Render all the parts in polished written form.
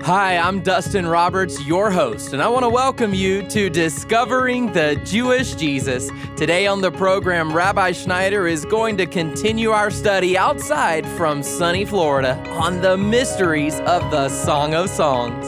Hi, I'm Dustin Roberts, your host, and I want to welcome you to Discovering the Jewish Jesus. Today on the program, Rabbi Schneider is going to continue our study outside from sunny Florida on the mysteries of the Song of Songs.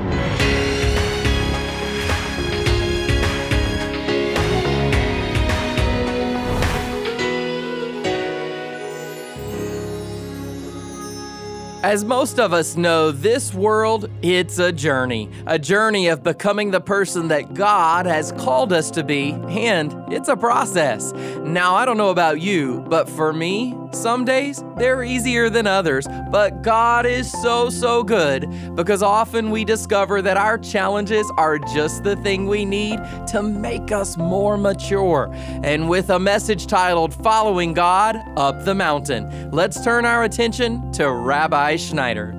As most of us know, this world, it's a journey of becoming the person that God has called us to be, and it's a process. Now, I don't know about you, but for me, some days they're easier than others, but God is so good because often we discover that our challenges are just the thing we need to make us more mature. And with a message titled Following God Up the Mountain, let's turn our attention to Rabbi Schneider.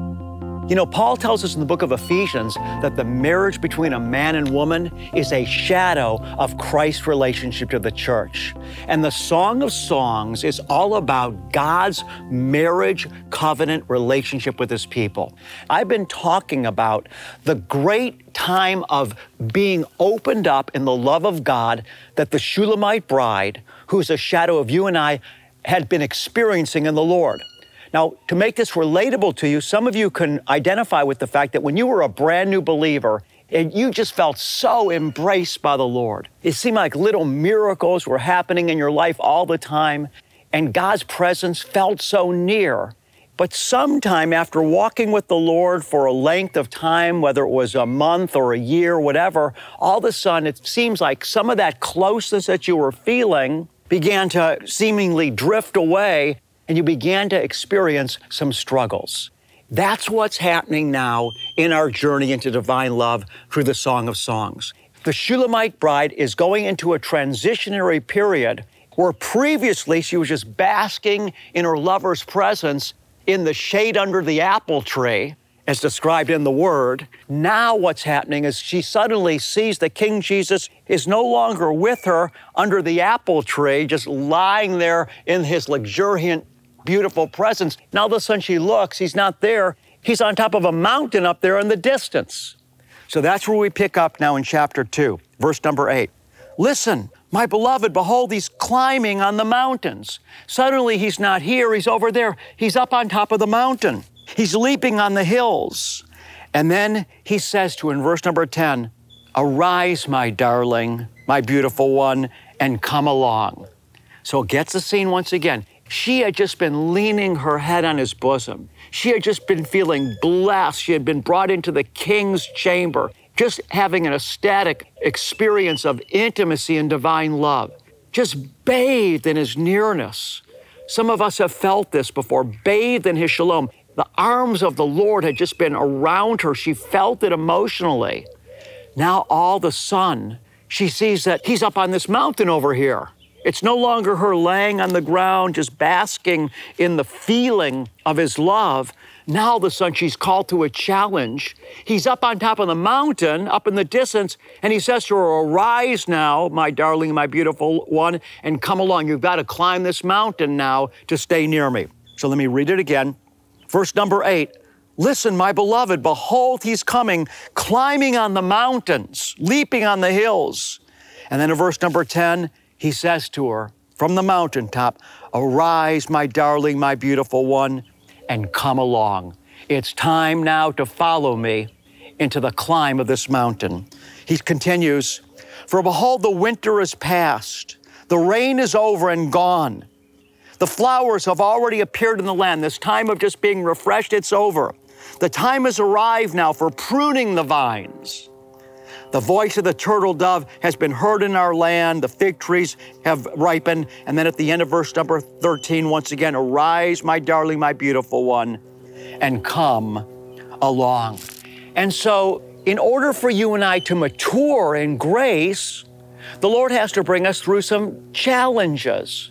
You know, Paul tells us in the book of Ephesians that the marriage between a man and woman is a shadow of Christ's relationship to the church. And the Song of Songs is all about God's marriage covenant relationship with his people. I've been talking about the great time of being opened up in the love of God that the Shulamite bride, who's a shadow of you and I, had been experiencing in the Lord. Now, to make this relatable to you, some of you can identify with the fact that when you were a brand new believer, and you just felt so embraced by the Lord. It seemed like little miracles were happening in your life all the time, and God's presence felt so near. But sometime after walking with the Lord for a length of time, whether it was a month or a year, whatever, all of a sudden it seems like some of that closeness that you were feeling began to seemingly drift away, and you began to experience some struggles. That's what's happening now in our journey into divine love through the Song of Songs. The Shulamite bride is going into a transitionary period where previously she was just basking in her lover's presence in the shade under the apple tree, as described in the Word. Now what's happening is she suddenly sees that King Jesus is no longer with her under the apple tree, just lying there in his luxuriant, beautiful presence. Now all of a sudden she looks, he's not there. He's on top of a mountain up there in the distance. So that's where we pick up now in chapter 2, verse number 8. Listen, my beloved, behold, he's climbing on the mountains. Suddenly he's not here, he's over there. He's up on top of the mountain. He's leaping on the hills. And then he says to her in verse number 10, arise, my darling, my beautiful one, and come along. So it gets the scene once again. She had just been leaning her head on his bosom. She had just been feeling blessed. She had been brought into the king's chamber, just having an ecstatic experience of intimacy and divine love, just bathed in his nearness. Some of us have felt this before, bathed in his shalom. The arms of the Lord had just been around her. She felt it emotionally. Now all of a sudden, she sees that he's up on this mountain over here. It's no longer her laying on the ground, just basking in the feeling of his love. Now all of a sudden she's called to a challenge. He's up on top of the mountain, up in the distance, and he says to her, arise now, my darling, my beautiful one, and come along. You've got to climb this mountain now to stay near me. So let me read it again. Verse number 8, listen, my beloved, behold, he's coming, climbing on the mountains, leaping on the hills. And then in verse number 10, he says to her from the mountaintop, arise, my darling, my beautiful one, and come along. It's time now to follow me into the climb of this mountain. He continues, for behold, the winter is past. The rain is over and gone. The flowers have already appeared in the land. This time of just being refreshed, it's over. The time has arrived now for pruning the vines. The voice of the turtle dove has been heard in our land. The fig trees have ripened. And then at the end of verse number 13, once again, arise, my darling, my beautiful one, and come along. And so in order for you and I to mature in grace, the Lord has to bring us through some challenges.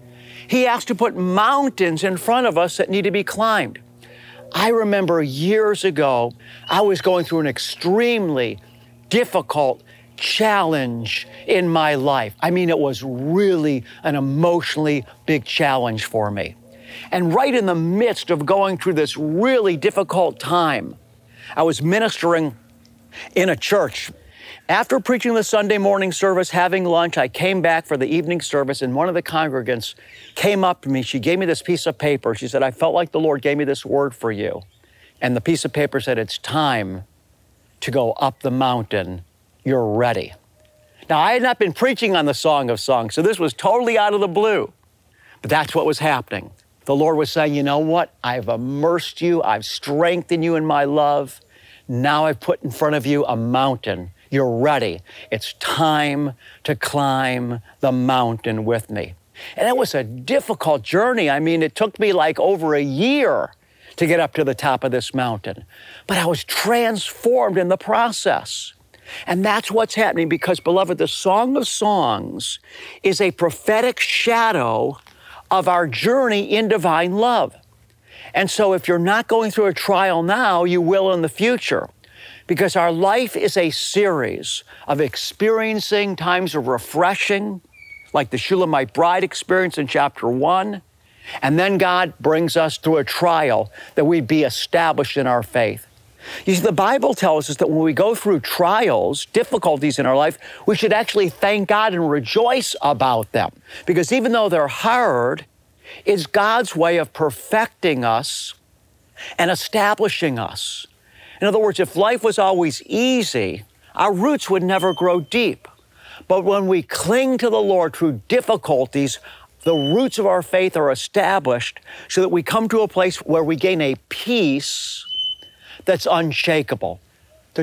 He has to put mountains in front of us that need to be climbed. I remember years ago, I was going through an extremely difficult challenge in my life. I mean, it was really an emotionally big challenge for me. And right in the midst of going through this really difficult time, I was ministering in a church. After preaching the Sunday morning service, having lunch, I came back for the evening service, and one of the congregants came up to me. She gave me this piece of paper. She said, I felt like the Lord gave me this word for you. And the piece of paper said, it's time to go up the mountain. You're ready. Now, I had not been preaching on the Song of Songs, so this was totally out of the blue. But that's what was happening. The Lord was saying, you know what? I've immersed you. I've strengthened you in my love. Now I've put in front of you a mountain. You're ready. It's time to climb the mountain with me. And it was a difficult journey. I mean, it took me like over a year to get up to the top of this mountain. But I was transformed in the process. And that's what's happening because, beloved, the Song of Songs is a prophetic shadow of our journey in divine love. And so if you're not going through a trial now, you will in the future. Because our life is a series of experiencing times of refreshing, like the Shulamite bride experience in chapter 1. And then God brings us through a trial that we be established in our faith. You see, the Bible tells us that when we go through trials, difficulties in our life, we should actually thank God and rejoice about them. Because even though they're hard, it's God's way of perfecting us and establishing us. In other words, if life was always easy, our roots would never grow deep. But when we cling to the Lord through difficulties, the roots of our faith are established so that we come to a place where we gain a peace that's unshakable. The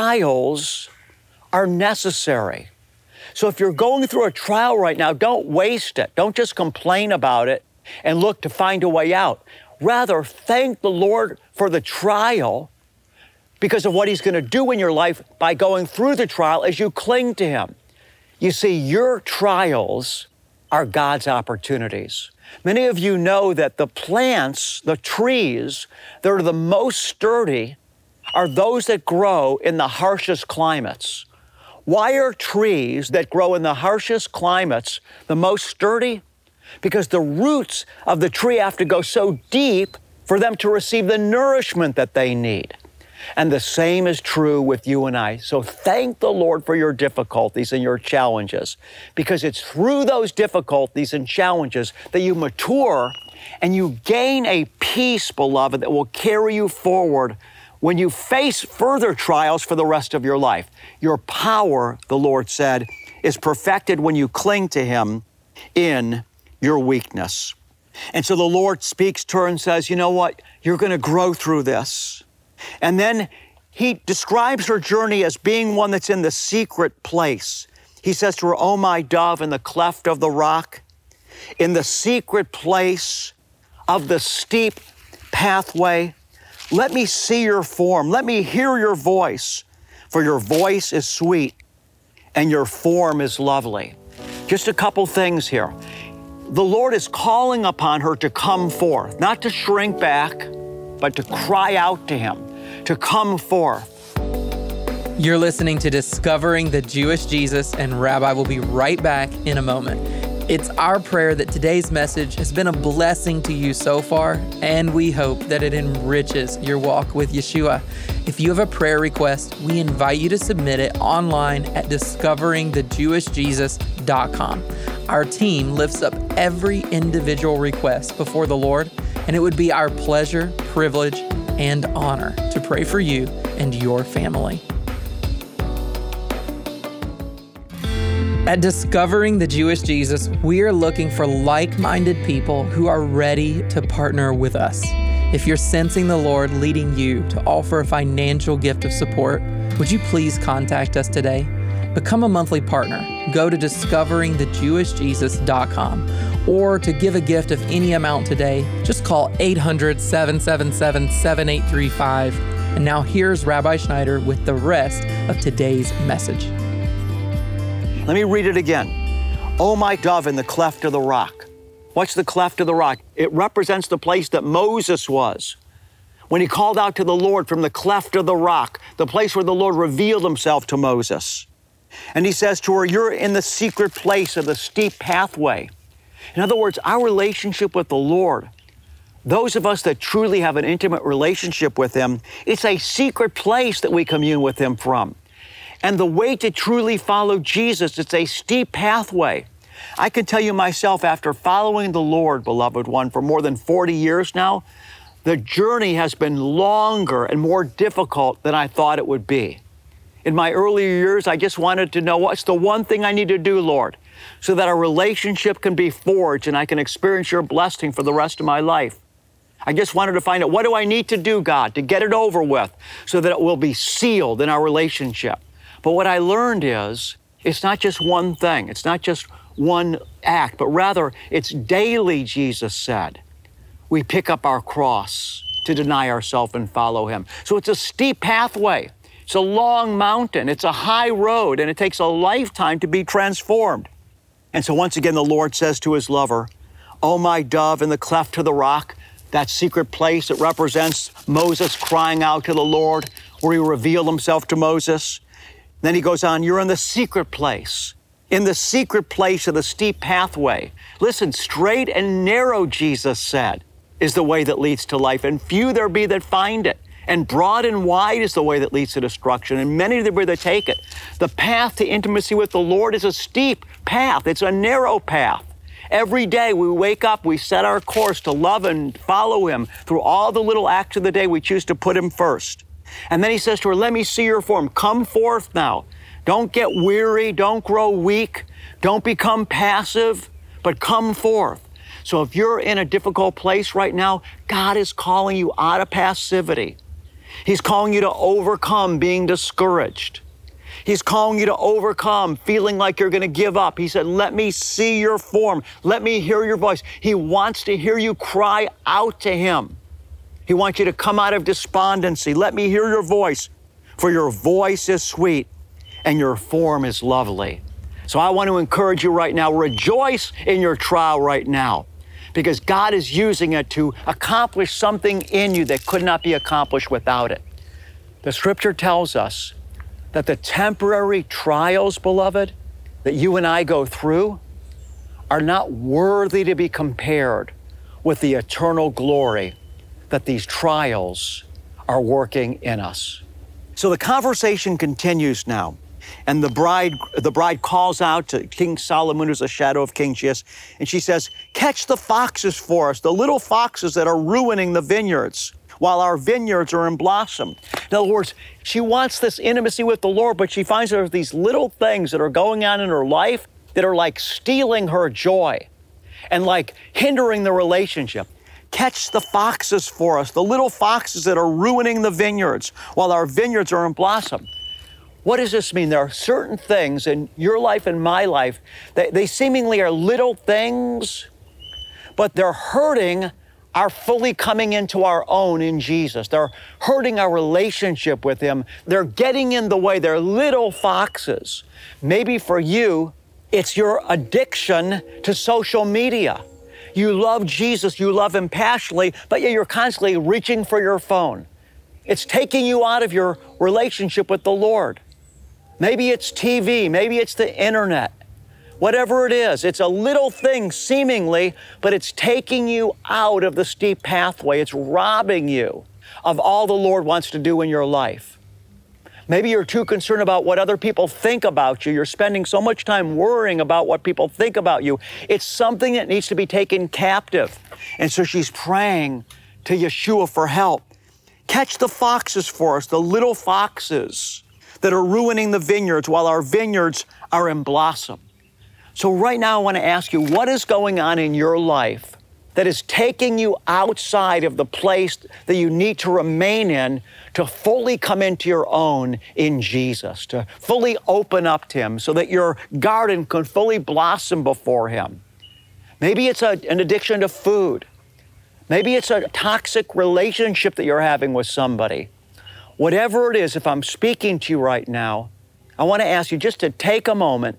trials are necessary. So if you're going through a trial right now, don't waste it. Don't just complain about it and look to find a way out. Rather, thank the Lord for the trial because of what He's going to do in your life by going through the trial as you cling to Him. You see, your trials are God's opportunities. Many of you know that the plants, the trees that are the most sturdy are those that grow in the harshest climates. Why are trees that grow in the harshest climates the most sturdy? Because the roots of the tree have to go so deep for them to receive the nourishment that they need. And the same is true with you and I. So thank the Lord for your difficulties and your challenges, because it's through those difficulties and challenges that you mature and you gain a peace, beloved, that will carry you forward when you face further trials for the rest of your life. Your power, the Lord said, is perfected when you cling to Him in your weakness. And so the Lord speaks to her and says, you know what? You're going to grow through this. And then He describes her journey as being one that's in the secret place. He says to her, "O my dove, in the cleft of the rock, in the secret place of the steep pathway, let me see your form. Let me hear your voice, for your voice is sweet and your form is lovely." Just a couple things here. The Lord is calling upon her to come forth, not to shrink back, but to cry out to Him, to come forth. You're listening to Discovering the Jewish Jesus, and Rabbi will be right back in a moment. It's our prayer that today's message has been a blessing to you so far, and we hope that it enriches your walk with Yeshua. If you have a prayer request, we invite you to submit it online at discoveringthejewishjesus.com. Our team lifts up every individual request before the Lord, and it would be our pleasure, privilege, and honor to pray for you and your family. At Discovering the Jewish Jesus, we are looking for like-minded people who are ready to partner with us. If you're sensing the Lord leading you to offer a financial gift of support, would you please contact us today? Become a monthly partner. Go to discoveringthejewishjesus.com. Or to give a gift of any amount today, just call 800-777-7835. And now here's Rabbi Schneider with the rest of today's message. Let me read it again. "O my dove, in the cleft of the rock." What's the cleft of the rock? It represents the place that Moses was when he called out to the Lord from the cleft of the rock, the place where the Lord revealed Himself to Moses. And He says to her, you're in the secret place of the steep pathway. In other words, our relationship with the Lord Those of us that truly have an intimate relationship with Him, it's a secret place that we commune with Him from. And the way to truly follow Jesus, it's a steep pathway. I can tell you myself, after following the Lord, beloved one, for more than 40 years now, the journey has been longer and more difficult than I thought it would be. In my earlier years, I just wanted to know, what's the one thing I need to do, Lord, so that our relationship can be forged and I can experience your blessing for the rest of my life. I just wanted to find out, what do I need to do, God, to get it over with so that it will be sealed in our relationship? But what I learned is, it's not just one thing. It's not just one act, but rather it's daily, Jesus said. We pick up our cross to deny ourselves and follow Him. So it's a steep pathway. It's a long mountain. It's a high road, and it takes a lifetime to be transformed. And so once again, the Lord says to His lover, "O my dove, in the cleft of the rock," that secret place that represents Moses crying out to the Lord, where He revealed Himself to Moses. Then He goes on, "You're in the secret place." In the secret place of the steep pathway. Listen, straight and narrow, Jesus said, is the way that leads to life, and few there be that find it. And broad and wide is the way that leads to destruction, and many there be that take it. The path to intimacy with the Lord is a steep path. It's a narrow path. Every day we wake up, we set our course to love and follow Him. Through all the little acts of the day, we choose to put Him first. And then He says to her, "Let me see your form. Come forth now. Don't get weary. Don't grow weak. Don't become passive, but come forth." So if you're in a difficult place right now, God is calling you out of passivity. He's calling you to overcome being discouraged. He's calling you to overcome feeling like you're going to give up. He said, "Let me see your form. Let me hear your voice." He wants to hear you cry out to Him. He wants you to come out of despondency. "Let me hear your voice, for your voice is sweet and your form is lovely." So I want to encourage you right now, rejoice in your trial right now, because God is using it to accomplish something in you that could not be accomplished without it. The Scripture tells us that the temporary trials, beloved, that you and I go through are not worthy to be compared with the eternal glory that these trials are working in us. So the conversation continues now. And the bride calls out to King Solomon, who's a shadow of King Jesus, and she says, "Catch the foxes for us, the little foxes that are ruining the vineyards, while our vineyards are in blossom." In other words, she wants this intimacy with the Lord, but she finds there's these little things that are going on in her life that are like stealing her joy and like hindering the relationship. Catch the foxes for us, the little foxes that are ruining the vineyards, while our vineyards are in blossom. What does this mean? There are certain things in your life and my life that they seemingly are little things, but they're hurting our fully coming into our own in Jesus. They're hurting our relationship with Him. They're getting in the way. They're little foxes. Maybe for you, it's your addiction to social media. You love Jesus, you love Him passionately, but yet you're constantly reaching for your phone. It's taking you out of your relationship with the Lord. Maybe it's TV, maybe it's the internet. Whatever it is, it's a little thing seemingly, but it's taking you out of the steep pathway. It's robbing you of all the Lord wants to do in your life. Maybe you're too concerned about what other people think about you. You're spending so much time worrying about what people think about you. It's something that needs to be taken captive. And so she's praying to Yeshua for help. Catch the foxes for us, the little foxes that are ruining the vineyards while our vineyards are in blossom. So right now I want to ask you, what is going on in your life that is taking you outside of the place that you need to remain in to fully come into your own in Jesus, to fully open up to Him so that your garden can fully blossom before Him? Maybe it's an addiction to food. Maybe it's a toxic relationship that you're having with somebody. Whatever it is, if I'm speaking to you right now, I want to ask you just to take a moment,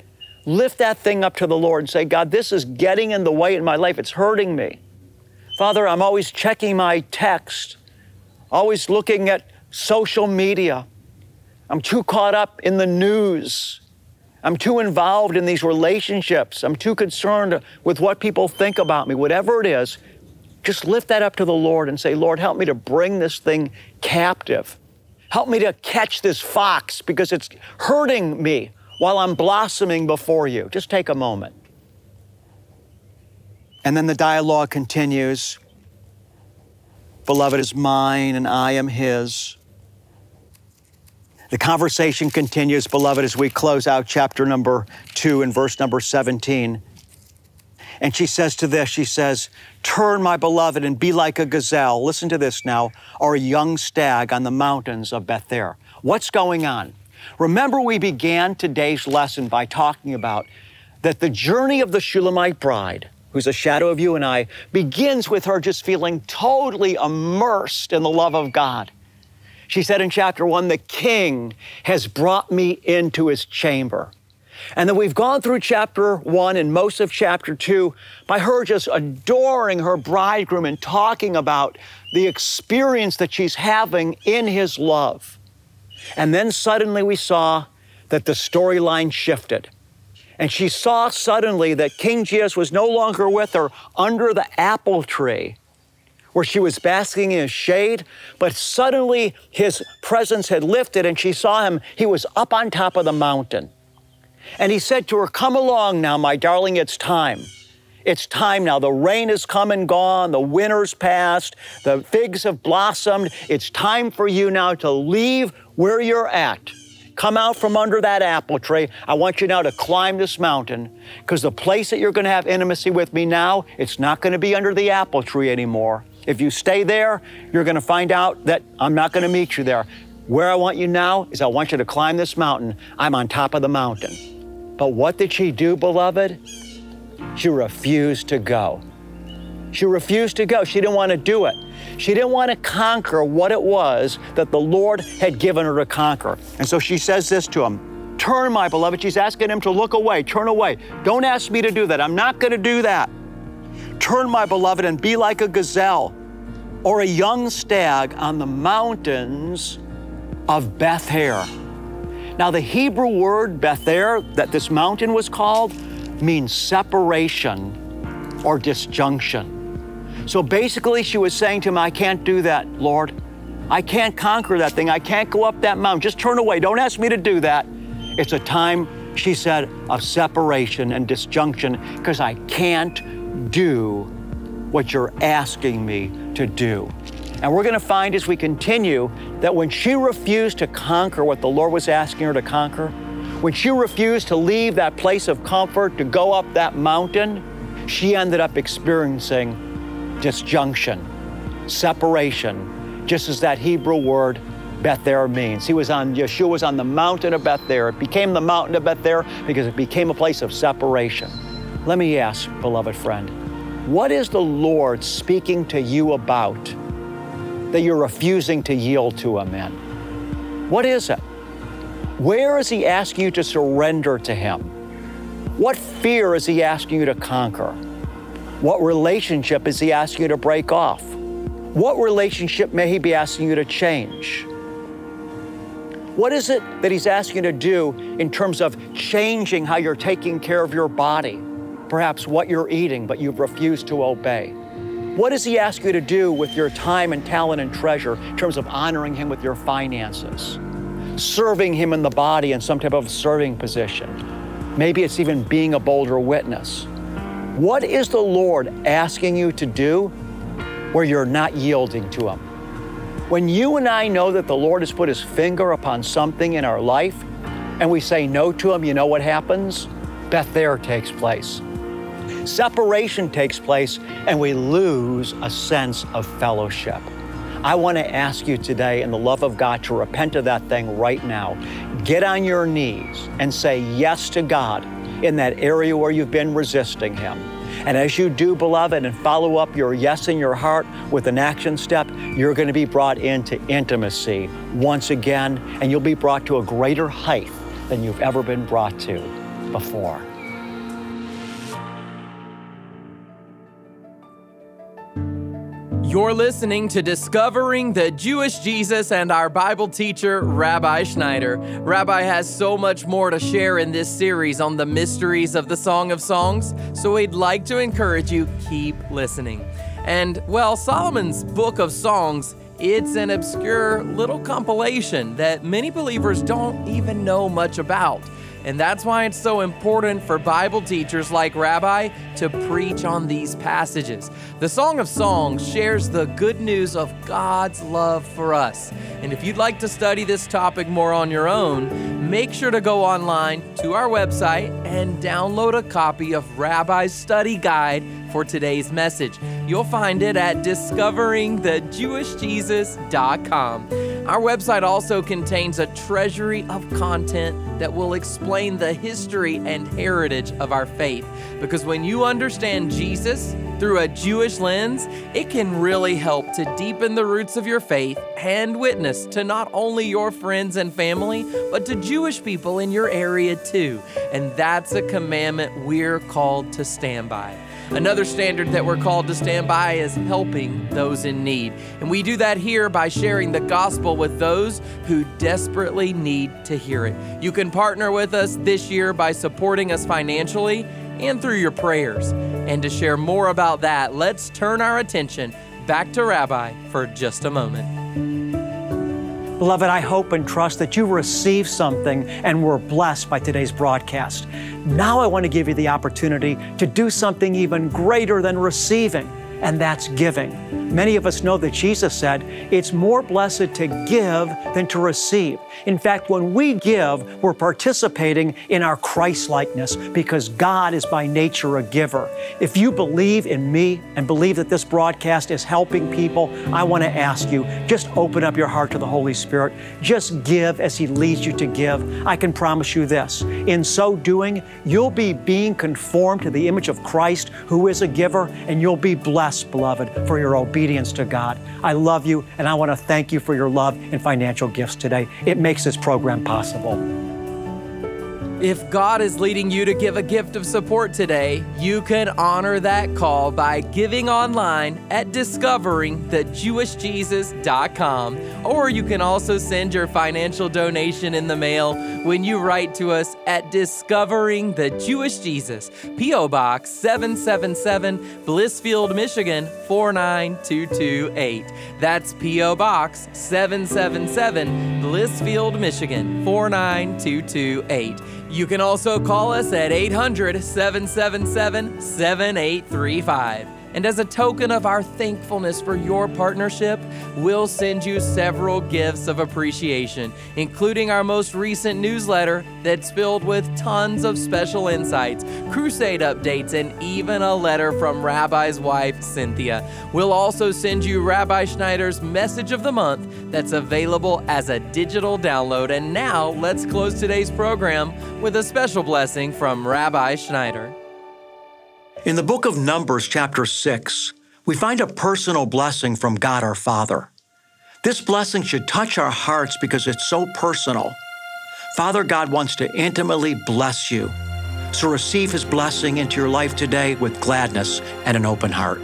lift that thing up to the Lord and say, "God, this is getting in the way in my life. It's hurting me. Father, I'm always checking my text, always looking at social media. I'm too caught up in the news. I'm too involved in these relationships. I'm too concerned with what people think about me." Whatever it is, Just lift that up to the Lord and say, Lord, help me to bring this thing captive. Help me to catch this fox because it's hurting me while I'm blossoming before you. Just take a moment. And then the dialogue continues. Beloved is mine and I am his. The conversation continues, beloved, as we close out chapter number 2 and verse number 17. And she says to this, she says, turn, my beloved, and be like a gazelle. Listen to this now, or a young stag on the mountains of Bether. What's going on? Remember, we began today's lesson by talking about that the journey of the Shulamite bride, who's a shadow of you and I, begins with her just feeling totally immersed in the love of God. She said in chapter 1, the king has brought me into his chamber. And then we've gone through chapter 1 and most of chapter 2 by her just adoring her bridegroom and talking about the experience that she's having in his love. And then suddenly we saw that the storyline shifted. And she saw suddenly that King Jesus was no longer with her under the apple tree where she was basking in his shade, but suddenly his presence had lifted and she saw him. He was up on top of the mountain. And he said to her, come along now, my darling, it's time. It's time now. The rain has come and gone. The winter's passed. The figs have blossomed. It's time for you now to leave where you're at. Come out from under that apple tree. I want you now to climb this mountain because the place that you're going to have intimacy with me now, it's not going to be under the apple tree anymore. If you stay there, you're going to find out that I'm not going to meet you there. Where I want you now is I want you to climb this mountain. I'm on top of the mountain. But what did she do, beloved? She refused to go. She refused to go. She didn't want to do it. She didn't want to conquer what it was that the Lord had given her to conquer. And so she says this to him, turn, my beloved. She's asking him to look away, turn away. Don't ask me to do that. I'm not going to do that. Turn, my beloved, and be like a gazelle or a young stag on the mountains of Bether. Now, the Hebrew word Bether, that this mountain was called, means separation or disjunction. So basically, she was saying to him, I can't do that, Lord. I can't conquer that thing. I can't go up that mountain. Just turn away. Don't ask me to do that. It's a time, she said, of separation and disjunction because I can't do what you're asking me to do. And we're going to find as we continue that when she refused to conquer what the Lord was asking her to conquer, when she refused to leave that place of comfort to go up that mountain, she ended up experiencing disjunction, separation, just as that Hebrew word Bether means. Yeshua was on the mountain of Bether. It became the mountain of Bether because it became a place of separation. Let me ask, beloved friend, what is the Lord speaking to you about that you're refusing to yield to Him in? What is it? Where is He asking you to surrender to Him? What fear is He asking you to conquer? What relationship is He asking you to break off? What relationship may He be asking you to change? What is it that He's asking you to do in terms of changing how you're taking care of your body? Perhaps what you're eating, but you've refused to obey. What does He ask you to do with your time and talent and treasure in terms of honoring Him with your finances? Serving Him in the body in some type of serving position. Maybe it's even being a bolder witness. What is the Lord asking you to do where you're not yielding to Him? When you and I know that the Lord has put His finger upon something in our life and we say no to Him, you know what happens? Bether takes place. Separation takes place and we lose a sense of fellowship. I want to ask you today in the love of God to repent of that thing right now. Get on your knees and say yes to God in that area where you've been resisting Him. And as you do, beloved, and follow up your yes in your heart with an action step, you're going to be brought into intimacy once again, and you'll be brought to a greater height than you've ever been brought to before. You're listening to Discovering the Jewish Jesus and our Bible teacher, Rabbi Schneider. Rabbi has so much more to share in this series on the mysteries of the Song of Songs, so we'd like to encourage you, keep listening. And, well, Solomon's Book of Songs, it's an obscure little compilation that many believers don't even know much about. And that's why it's so important for Bible teachers like Rabbi to preach on these passages. The Song of Songs shares the good news of God's love for us. And if you'd like to study this topic more on your own, make sure to go online to our website and download a copy of Rabbi's study guide for today's message. You'll find it at discoveringthejewishjesus.com. Our website also contains a treasury of content that will explain the history and heritage of our faith. Because when you understand Jesus through a Jewish lens, it can really help to deepen the roots of your faith and witness to not only your friends and family, but to Jewish people in your area too. And that's a commandment we're called to stand by. Another standard that we're called to stand by is helping those in need. And we do that here by sharing the gospel with those who desperately need to hear it. You can partner with us this year by supporting us financially and through your prayers. And to share more about that, let's turn our attention back to Rabbi for just a moment. Beloved, I hope and trust that you received something and were blessed by today's broadcast. Now I want to give you the opportunity to do something even greater than receiving, and that's giving. Many of us know that Jesus said, it's more blessed to give than to receive. In fact, when we give, we're participating in our Christ-likeness because God is by nature a giver. If you believe in me and believe that this broadcast is helping people, I want to ask you, just open up your heart to the Holy Spirit. Just give as He leads you to give. I can promise you this. In so doing, you'll be being conformed to the image of Christ, who is a giver, and you'll be blessed, beloved, for your obedience to God. I love you, and I want to thank you for your love and financial gifts today. It makes this program possible. If God is leading you to give a gift of support today, you can honor that call by giving online at discoveringthejewishjesus.com, or you can also send your financial donation in the mail when you write to us at Discovering the Jewish Jesus, P.O. Box 777, Blissfield, Michigan 49228. That's P.O. Box 777, Blissfield, Michigan 49228. You can also call us at 800-777-7835. And as a token of our thankfulness for your partnership, we'll send you several gifts of appreciation, including our most recent newsletter that's filled with tons of special insights, crusade updates, and even a letter from Rabbi's wife, Cynthia. We'll also send you Rabbi Schneider's Message of the Month that's available as a digital download. And now, let's close today's program with a special blessing from Rabbi Schneider. In the book of Numbers, chapter 6, we find a personal blessing from God our Father. This blessing should touch our hearts because it's so personal. Father God wants to intimately bless you. So receive His blessing into your life today with gladness and an open heart.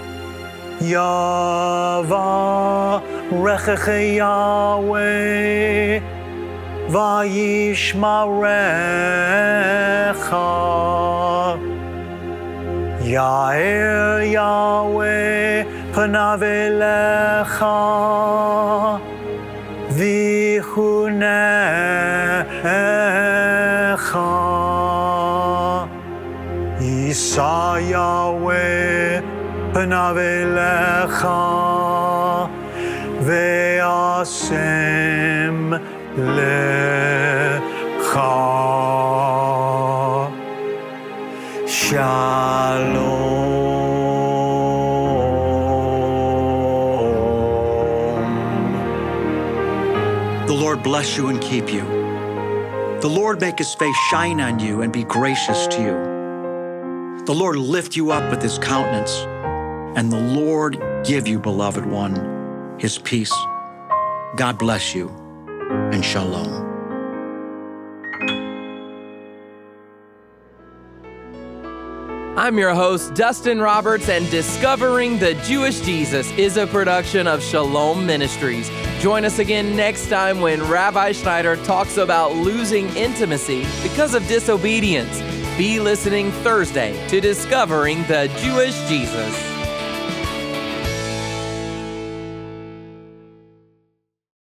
Yavarechech Yahweh vayishmarecha. Ya'er Yahweh panav elecha v'chunecha. Yisa Yahweh panav elecha ve'asem lecha. Shalom. The Lord bless you and keep you. The Lord make His face shine on you and be gracious to you. The Lord lift you up with His countenance, and the Lord give you, beloved one, His peace. God bless you, and shalom. I'm your host, Dustin Roberts, and Discovering the Jewish Jesus is a production of Shalom Ministries. Join us again next time when Rabbi Schneider talks about losing intimacy because of disobedience. Be listening Thursday to Discovering the Jewish Jesus.